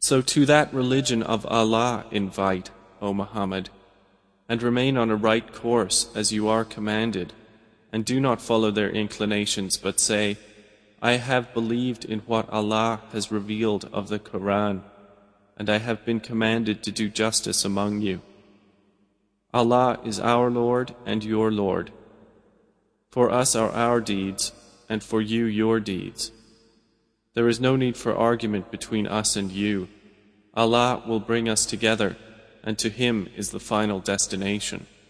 So to that religion of Allah invite, O Muhammad, and remain on a right course as you are commanded, and do not follow their inclinations, but say, I have believed in what Allah has revealed of the Quran, and I have been commanded to do justice among you. Allah is our Lord and your Lord. For us are our deeds, and for you your deeds. There is no need for argument between us and you. Allah will bring us together, and to Him is the final destination.